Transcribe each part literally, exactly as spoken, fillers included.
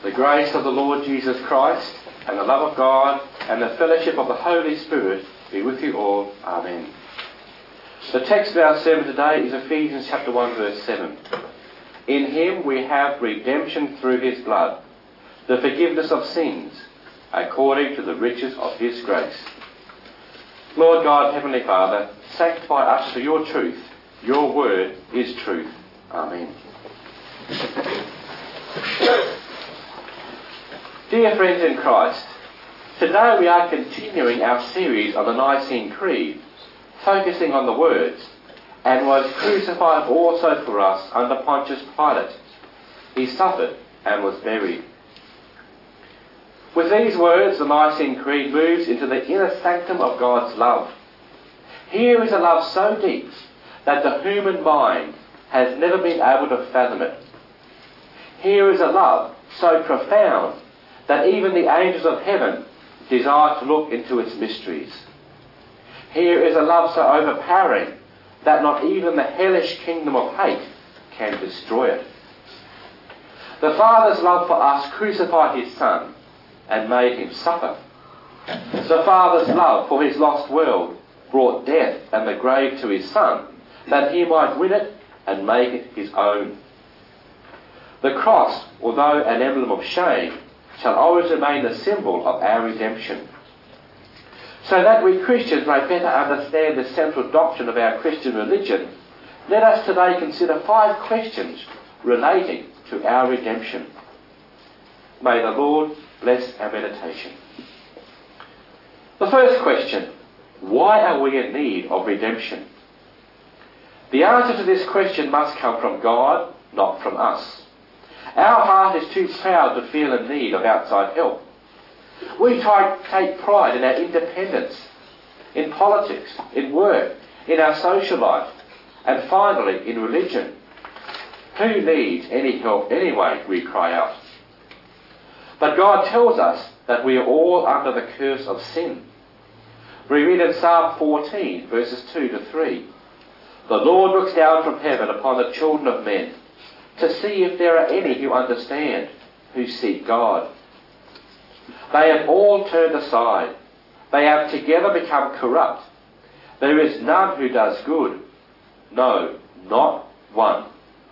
The grace of the Lord Jesus Christ, and the love of God, and the fellowship of the Holy Spirit be with you all. Amen. The text of our sermon today is Ephesians chapter one, verse seven. In him we have redemption through his blood, the forgiveness of sins, according to the riches of his grace. Lord God, Heavenly Father, sanctify us for your truth. Your word is truth. Amen. Dear friends in Christ, today we are continuing our series on the Nicene Creed, focusing on the words, and was crucified also for us under Pontius Pilate. He suffered and was buried. With these words, the Nicene Creed moves into the inner sanctum of God's love. Here is a love so deep that the human mind has never been able to fathom it. Here is a love so profound that even the angels of heaven desire to look into its mysteries. Here is a love so overpowering that not even the hellish kingdom of hate can destroy it. The Father's love for us crucified his Son and made him suffer. The Father's love for his lost world brought death and the grave to his Son, that he might win it and make it his own. The cross, although an emblem of shame, shall always remain the symbol of our redemption. So that we Christians may better understand the central doctrine of our Christian religion, let us today consider five questions relating to our redemption. May the Lord bless our meditation. The first question: why are we in need of redemption? The answer to this question must come from God, not from us. Our heart is too proud to feel in need of outside help. We try to take pride in our independence, in politics, in work, in our social life, and finally in religion. Who needs any help anyway, we cry out. But God tells us that we are all under the curse of sin. We read in Psalm fourteen, verses two to three. The Lord looks down from heaven upon the children of men, to see if there are any who understand, who seek God. They have all turned aside. They have together become corrupt. There is none who does good. No, not one.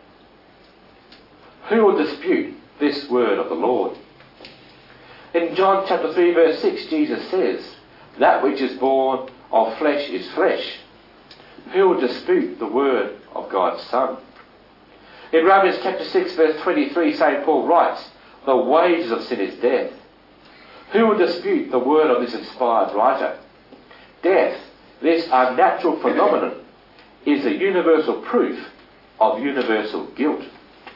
Who will dispute this word of the Lord? In John chapter three, verse six, Jesus says, that which is born of flesh is flesh. Who will dispute the word of God's Son? In Romans chapter six, verse twenty-three, Saint Paul writes, the wages of sin is death. Who will dispute the word of this inspired writer? Death, this unnatural phenomenon, is the universal proof of universal guilt.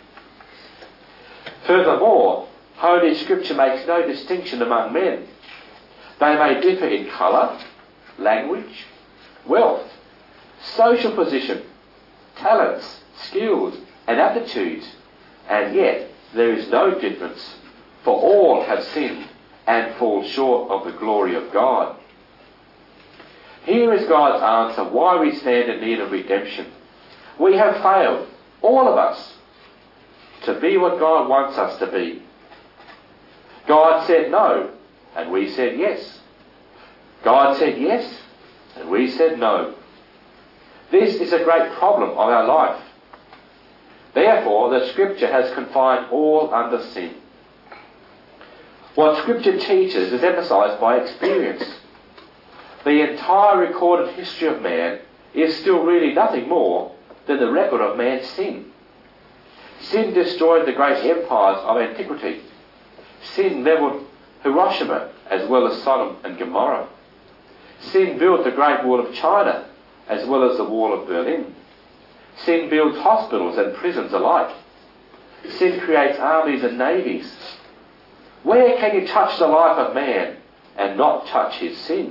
Furthermore, Holy Scripture makes no distinction among men. They may differ in colour, language, wealth, social position, talents, skills, and aptitudes, and yet there is no difference, for all have sinned and fall short of the glory of God. Here is God's answer why we stand in need of redemption. We have failed, all of us, to be what God wants us to be. God said no, and we said yes. God said yes, and we said no. This is a great problem of our life. Therefore, the Scripture has confined all under sin. What Scripture teaches is emphasised by experience. The entire recorded history of man is still really nothing more than the record of man's sin. Sin destroyed the great empires of antiquity. Sin levelled Hiroshima as well as Sodom and Gomorrah. Sin built the Great Wall of China as well as the Wall of Berlin. Sin builds hospitals and prisons alike. Sin creates armies and navies. Where can you touch the life of man and not touch his sin?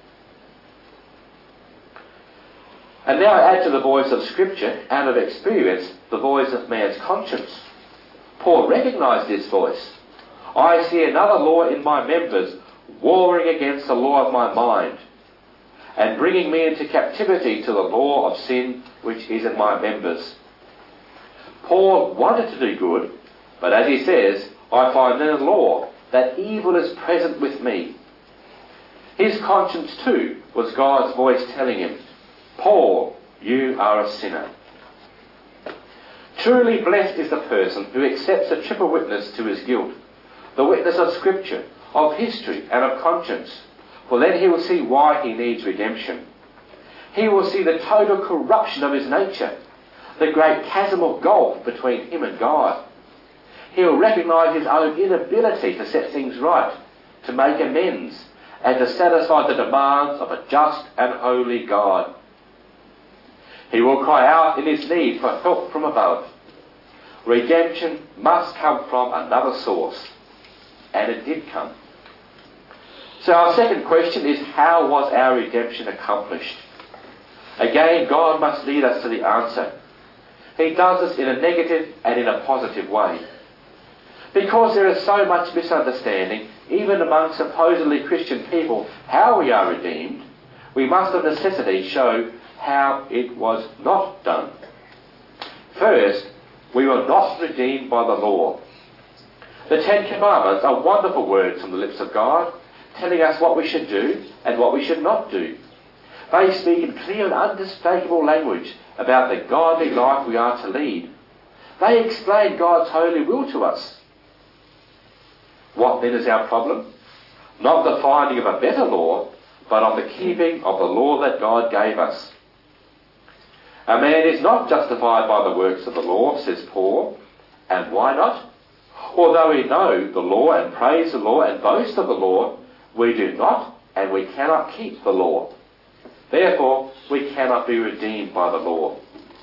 And now add to the voice of Scripture, out of experience, the voice of man's conscience. Paul recognised this voice. I see another law in my members, warring against the law of my mind, and bringing me into captivity to the law of sin which is in my members. Paul wanted to do good, but as he says, I find in the law that evil is present with me. His conscience too was God's voice telling him, Paul, you are a sinner. Truly blessed is the person who accepts a triple witness to his guilt, the witness of Scripture, of history and of conscience, for then he will see why he needs redemption. He will see the total corruption of his nature, the great chasm of gulf between him and God. He will recognise his own inability to set things right, to make amends, and to satisfy the demands of a just and holy God. He will cry out in his need for help from above. Redemption must come from another source. And it did come. So our second question is, how was our redemption accomplished? Again, God must lead us to the answer. He does this in a negative and in a positive way. Because there is so much misunderstanding, even among supposedly Christian people, how we are redeemed, we must of necessity show how it was not done. First, we were not redeemed by the law. The Ten Commandments are wonderful words from the lips of God, telling us what we should do and what we should not do. They speak in clear and unmistakable language about the godly life we are to lead. They explain God's holy will to us. What then is our problem? Not the finding of a better law, but of the keeping of the law that God gave us. A man is not justified by the works of the law, says Paul. And why not? Although we know the law and praise the law and boast of the law, we do not and we cannot keep the law. Therefore, we cannot be redeemed by the law.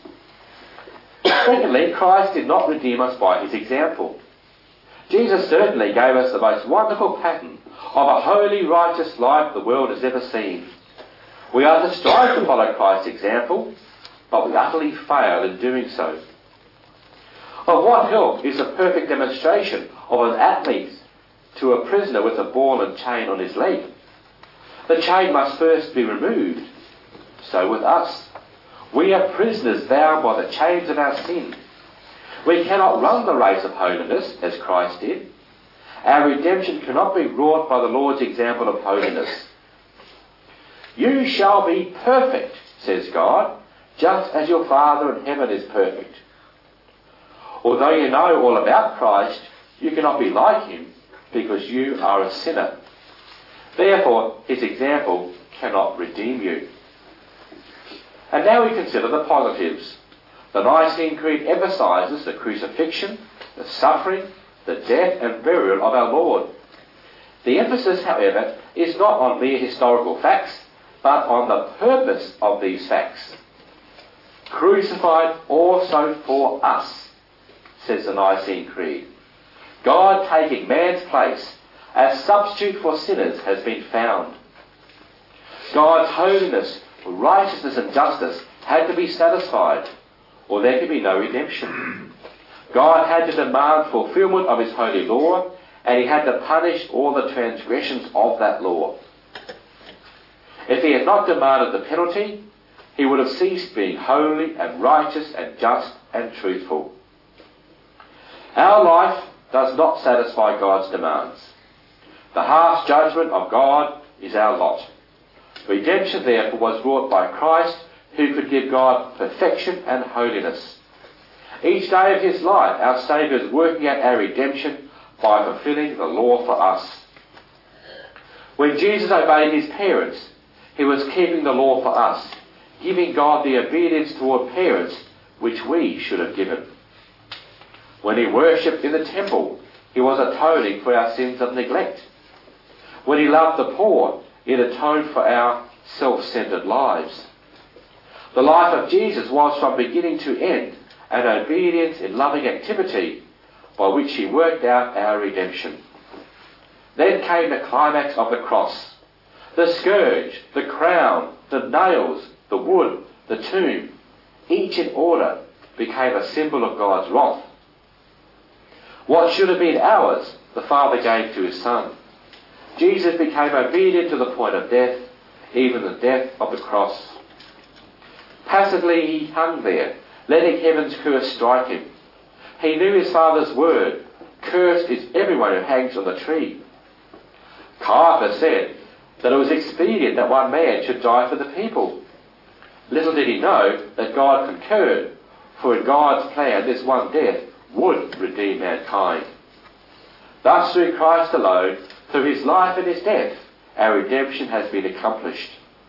Secondly, Christ did not redeem us by his example. Jesus certainly gave us the most wonderful pattern of a holy, righteous life the world has ever seen. We are to strive to follow Christ's example, but we utterly fail in doing so. Of what help is the perfect demonstration of an athlete to a prisoner with a ball and chain on his leg? The chain must first be removed. So with us. We are prisoners bound by the chains of our sin. We cannot run the race of holiness as Christ did. Our redemption cannot be wrought by the Lord's example of holiness. You shall be perfect, says God, just as your Father in heaven is perfect. Although you know all about Christ, you cannot be like him because you are a sinner. Therefore, his example cannot redeem you. And now we consider the positives. The Nicene Creed emphasises the crucifixion, the suffering, the death and burial of our Lord. The emphasis, however, is not on mere historical facts, but on the purpose of these facts. Crucified also for us, says the Nicene Creed. God taking man's place as substitute for sinners has been found. God's holiness, righteousness and justice had to be satisfied, or there could be no redemption. God had to demand fulfilment of his holy law, and he had to punish all the transgressions of that law. If he had not demanded the penalty, he would have ceased being holy and righteous and just and truthful. Our life does not satisfy God's demands. The harsh judgment of God is our lot. Redemption, therefore, was wrought by Christ, who could give God perfection and holiness. Each day of his life, our Saviour is working out our redemption by fulfilling the law for us. When Jesus obeyed his parents, he was keeping the law for us, giving God the obedience toward parents which we should have given. When he worshipped in the temple, he was atoning for our sins of neglect. When he loved the poor, it atoned for our self-centered lives. The life of Jesus was from beginning to end an obedience in loving activity by which he worked out our redemption. Then came the climax of the cross. The scourge, the crown, the nails, the wood, the tomb, each in order became a symbol of God's wrath. What should have been ours, the Father gave to his Son. Jesus became obedient to the point of death, even the death of the cross. Passively he hung there, letting heaven's curse strike him. He knew his Father's word, Cursed is everyone who hangs on the tree. Caiaphas said that it was expedient that one man should die for the people. Little did he know that God concurred, for in God's plan this one death would redeem mankind. Thus through Christ alone, through his life and his death, our redemption has been accomplished.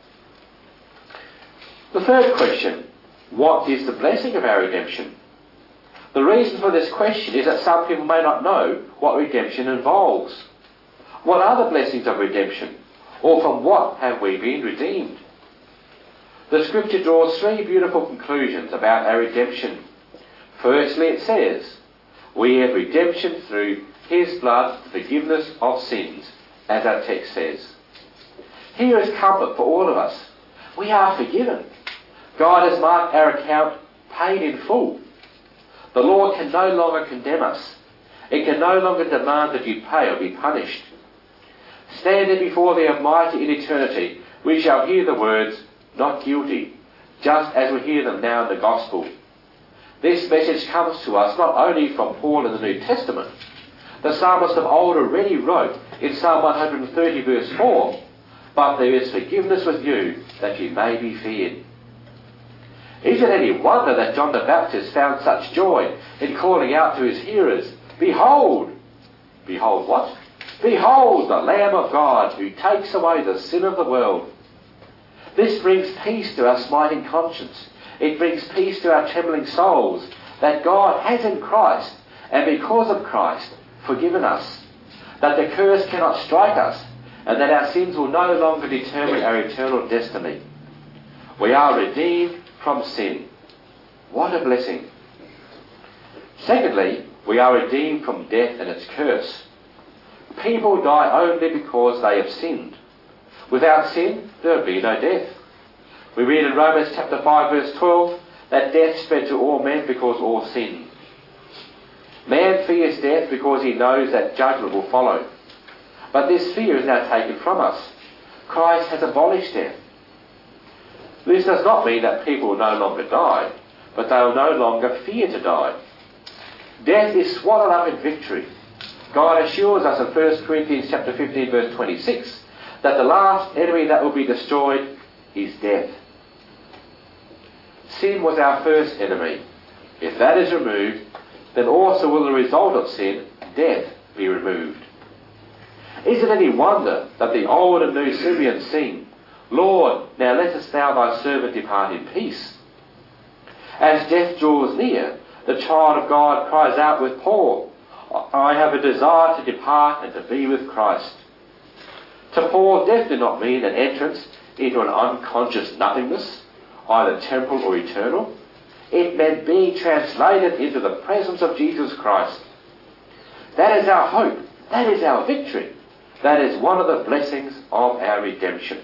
The third question, what is the blessing of our redemption? The reason for this question is that some people may not know what redemption involves. What are the blessings of redemption? Or from what have we been redeemed? The scripture draws three beautiful conclusions about our redemption. Firstly, it says, we have redemption through his blood, the forgiveness of sins, as our text says. Here is comfort for all of us. We are forgiven. God has marked our account paid in full. The law can no longer condemn us. It can no longer demand that you pay or be punished. Standing before the Almighty in eternity, we shall hear the words, not guilty, just as we hear them now in the Gospel. This message comes to us not only from Paul in the New Testament. The psalmist of old already wrote in Psalm one hundred thirty verse four, but there is forgiveness with you, that you may be feared. Is it any wonder that John the Baptist found such joy in calling out to his hearers, Behold! Behold what? Behold the Lamb of God who takes away the sin of the world. This brings peace to our smiting conscience. It brings peace to our trembling souls that God has in Christ, and because of Christ, forgiven us. That the curse cannot strike us, and that our sins will no longer determine our eternal destiny. We are redeemed from sin. What a blessing. Secondly, we are redeemed from death and its curse. People die only because they have sinned. Without sin, there will be no death. We read in Romans chapter five verse twelve that death spread to all men because all sinned. Man fears death because he knows that judgment will follow. But this fear is now taken from us. Christ has abolished death. This does not mean that people will no longer die, but they will no longer fear to die. Death is swallowed up in victory. God assures us in First Corinthians chapter fifteen verse twenty-six that the last enemy that will be destroyed is death. Sin was our first enemy. If that is removed, then also will the result of sin, death, be removed. Is it any wonder that the old and new Simeon sing, Lord, now lettest thou thy servant depart in peace? As death draws near, the child of God cries out with Paul, I have a desire to depart and to be with Christ. To Paul, death did not mean an entrance into an unconscious nothingness, either temporal or eternal. It meant being translated into the presence of Jesus Christ. That is our hope. That is our victory. That is one of the blessings of our redemption.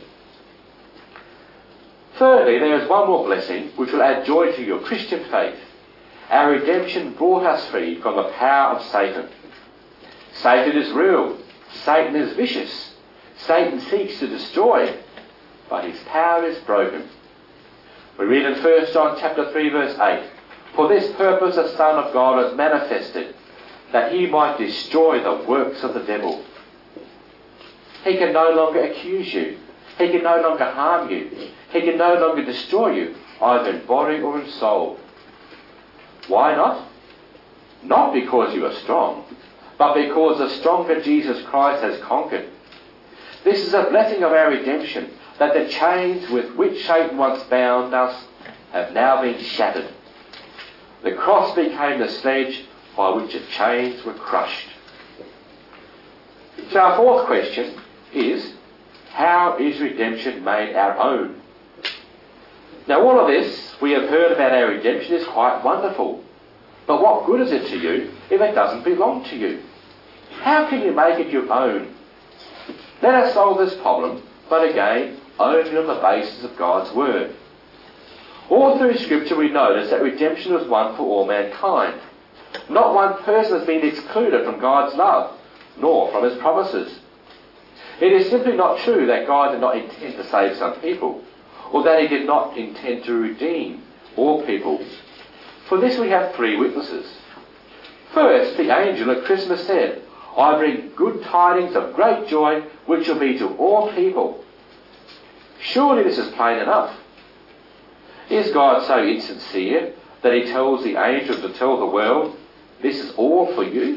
Thirdly, there is one more blessing which will add joy to your Christian faith. Our redemption brought us free from the power of Satan. Satan is real. Satan is vicious. Satan seeks to destroy, but his power is broken. We read in First John chapter three verse eight, For this purpose the Son of God was manifested, that he might destroy the works of the devil. He can no longer accuse you. He can no longer harm you. He can no longer destroy you, either in body or in soul. Why not? Not because you are strong, but because the stronger Jesus Christ has conquered. This is a blessing of our redemption, that the chains with which Satan once bound us have now been shattered. The cross became the sledge by which the chains were crushed. So our fourth question is, how is redemption made our own? Now all of this we have heard about our redemption is quite wonderful. But what good is it to you if it doesn't belong to you? How can you make it your own? Let us solve this problem, but again, only on the basis of God's Word. All through Scripture we notice that redemption was won for all mankind. Not one person has been excluded from God's love, nor from His promises. It is simply not true that God did not intend to save some people, or that He did not intend to redeem all people. For this we have three witnesses. First, the angel at Christmas said, I bring good tidings of great joy, which will be to all people. Surely this is plain enough. Is God so insincere that he tells the angel to tell the world, this is all for you?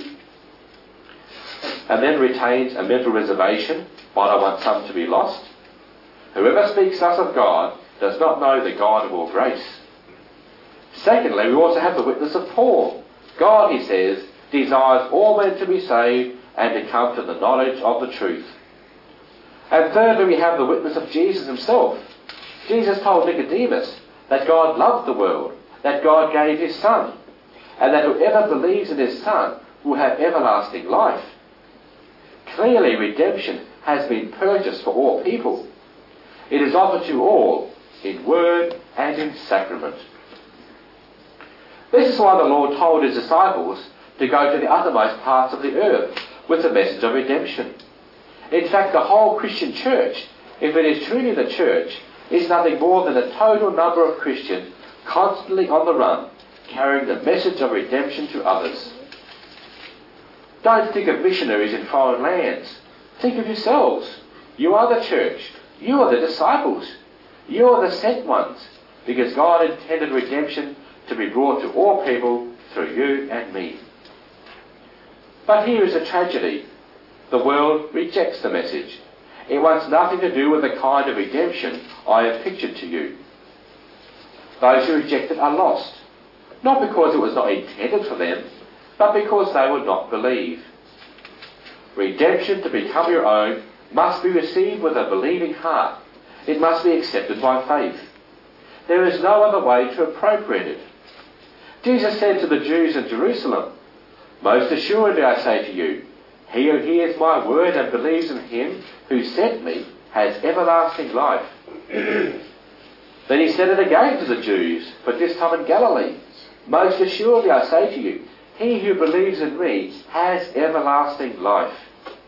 And then retains a mental reservation, might I want some to be lost? Whoever speaks thus of God does not know the God of all grace. Secondly, we also have the witness of Paul. God, he says, desires all men to be saved and to come to the knowledge of the truth. And thirdly, we have the witness of Jesus himself. Jesus told Nicodemus that God loved the world, that God gave his Son, and that whoever believes in his Son will have everlasting life. Clearly, redemption has been purchased for all people. It is offered to all in word and in sacrament. This is why the Lord told his disciples to go to the uttermost parts of the earth with the message of redemption. In fact, the whole Christian church, if it is truly the church, is nothing more than a total number of Christians constantly on the run, carrying the message of redemption to others. Don't think of missionaries in foreign lands. Think of yourselves. You are the church. You are the disciples. You are the sent ones, because God intended redemption to be brought to all people through you and me. But here is a tragedy. The world rejects the message. It wants nothing to do with the kind of redemption I have pictured to you. Those who reject it are lost, not because it was not intended for them, but because they would not believe. Redemption to become your own must be received with a believing heart. It must be accepted by faith. There is no other way to appropriate it. Jesus said to the Jews in Jerusalem, most assuredly I say to you, he who hears my word and believes in him who sent me has everlasting life. Then he said it again to the Jews, but this time in Galilee. Most assuredly I say to you, he who believes in me has everlasting life.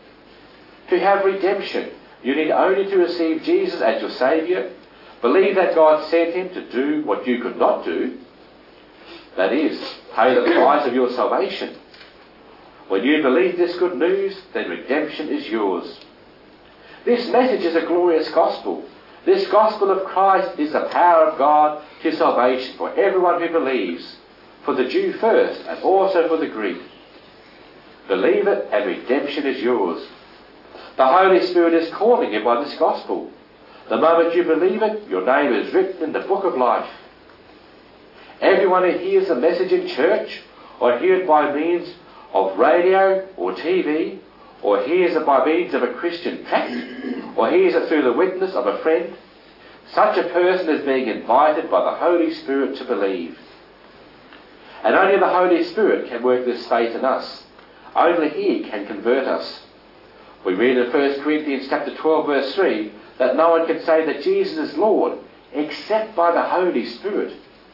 To have redemption, you need only to receive Jesus as your Saviour, believe that God sent him to do what you could not do, that is, pay the price of your salvation. When you believe this good news, then redemption is yours. This message is a glorious gospel. This gospel of Christ is the power of God to salvation for everyone who believes, for the Jew first and also for the Greek. Believe it and redemption is yours. The Holy Spirit is calling you by this gospel. The moment you believe it, your name is written in the book of life. Everyone who hears the message in church, or hears it by means of radio or T V, or hears it by means of a Christian tract, or hears it through the witness of a friend, such a person is being invited by the Holy Spirit to believe. And only the Holy Spirit can work this faith in us. Only he can convert us. We read in First Corinthians chapter twelve verse three that no one can say that Jesus is Lord except by the Holy Spirit.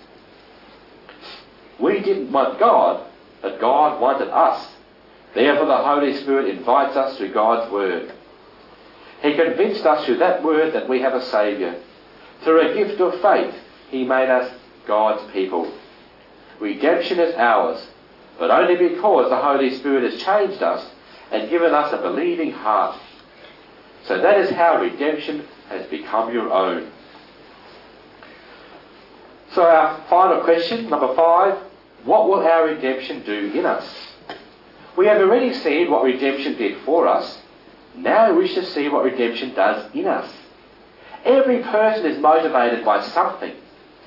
We didn't want God, but God wanted us. Therefore the Holy Spirit invites us through God's word. He convinced us through that word that we have a Saviour. Through a gift of faith, he made us God's people. Redemption is ours, but only because the Holy Spirit has changed us and given us a believing heart. So that is how redemption has become your own. So our final question, number five, what will our redemption do in us? We have already seen what redemption did for us. Now we should see what redemption does in us. Every person is motivated by something.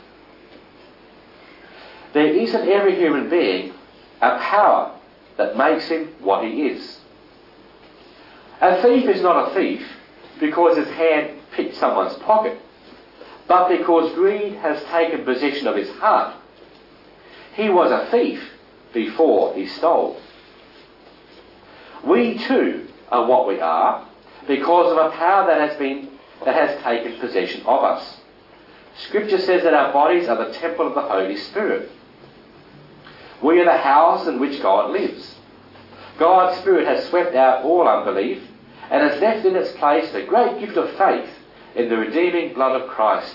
There is in every human being a power that makes him what he is. A thief is not a thief because his hand picked someone's pocket, but because greed has taken possession of his heart. He was a thief before he stole. We too are what we are because of a power that has been that has taken possession of us. Scripture says that our bodies are the temple of the Holy Spirit. We are the house in which God lives. God's Spirit has swept out all unbelief and has left in its place the great gift of faith in the redeeming blood of Christ.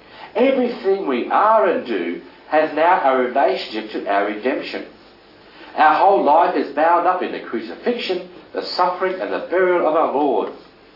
Everything we are and do has now a relationship to our redemption. Our whole life is bound up in the crucifixion, the suffering and the burial of our Lord.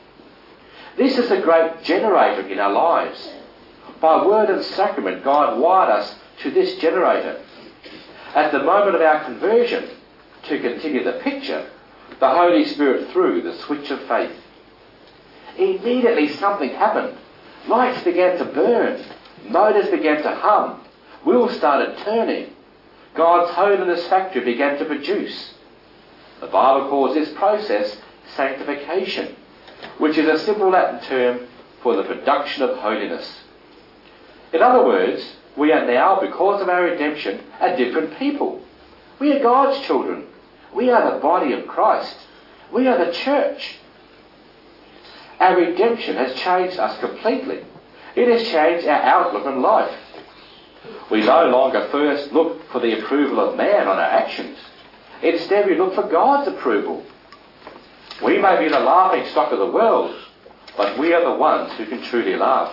This is the great generator in our lives. By word and sacrament, God wired us to this generator. At the moment of our conversion, to continue the picture, the Holy Spirit threw the switch of faith. Immediately something happened. Lights began to burn. Motors began to hum. Wheels started turning. God's holiness factory began to produce. The Bible calls this process sanctification, which is a simple Latin term for the production of holiness. In other words, we are now, because of our redemption, a different people. We are God's children. We are the body of Christ. We are the church. Our redemption has changed us completely. It has changed our outlook on life. We no longer first look for the approval of man on our actions. Instead, we look for God's approval. We may be the laughing stock of the world, but we are the ones who can truly laugh.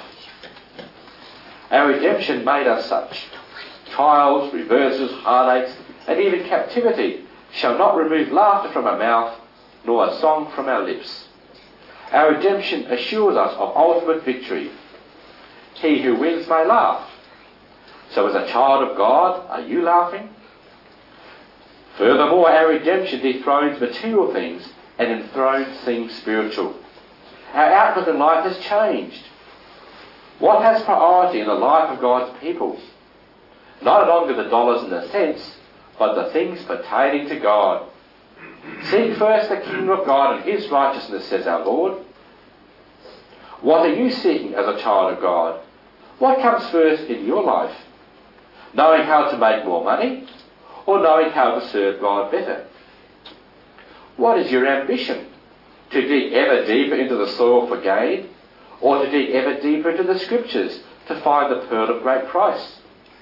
Our redemption made us such. Trials, reverses, heartaches, and even captivity shall not remove laughter from our mouth, nor a song from our lips. Our redemption assures us of ultimate victory. He who wins may laugh. So as a child of God, are you laughing? Furthermore, our redemption dethrones material things and enthrones things spiritual. Our outlook in life has changed. What has priority in the life of God's people? No longer the dollars and the cents, but the things pertaining to God. Seek first the kingdom of God and his righteousness, says our Lord. What are you seeking as a child of God? What comes first in your life? Knowing how to make more money, or knowing how to serve God better? What is your ambition? To dig ever deeper into the soil for gain, or to dig ever deeper into the Scriptures to find the pearl of great price?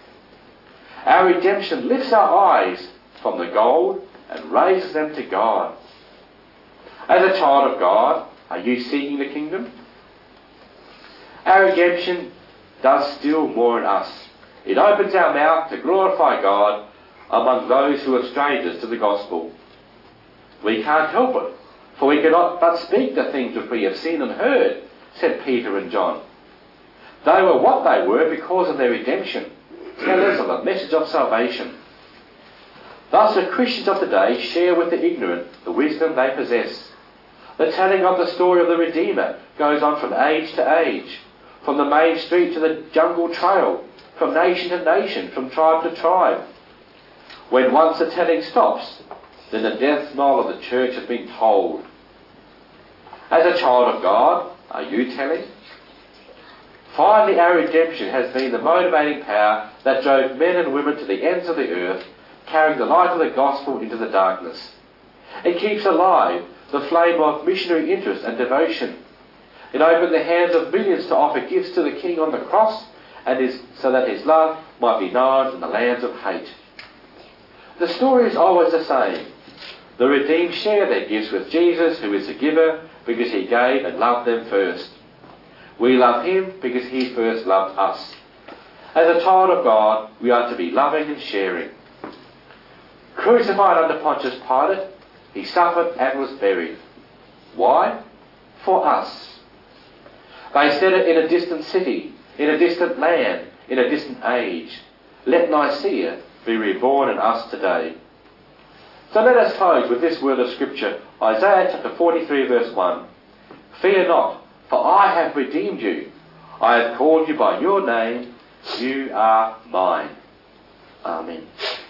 Our redemption lifts our eyes from the gold and raises them to God. As a child of God, are you seeking the kingdom? Our redemption does still more in us. It opens our mouth to glorify God among those who are strangers to the gospel. We can't help it, for we cannot but speak the things which we have seen and heard, said Peter and John. They were what they were because of their redemption, tellers of the message of salvation. Thus the Christians of today share with the ignorant the wisdom they possess. The telling of the story of the Redeemer goes on from age to age, from the main street to the jungle trail, from nation to nation, from tribe to tribe. When once the telling stops, then the death knell of the church has been tolled. As a child of God, are you telling? Finally, our redemption has been the motivating power that drove men and women to the ends of the earth, carrying the light of the gospel into the darkness. It keeps alive the flame of missionary interest and devotion. It opened the hands of millions to offer gifts to the King on the cross, and is so that his love might be known in the lands of hate. The story is always the same. The redeemed share their gifts with Jesus, who is the giver, because he gave and loved them first. We love him because he first loved us. As a child of God, we are to be loving and sharing. Crucified under Pontius Pilate, he suffered and was buried. Why? For us. They said it in a distant city, in a distant land, in a distant age. Let Nicaea be reborn in us today. So let us close with this word of Scripture, Isaiah chapter forty-three verse one. Fear not, for I have redeemed you. I have called you by your name. You are mine. Amen.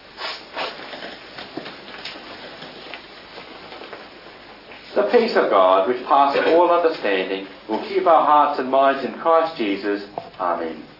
The peace of God, which passes all understanding, will keep our hearts and minds in Christ Jesus. Amen.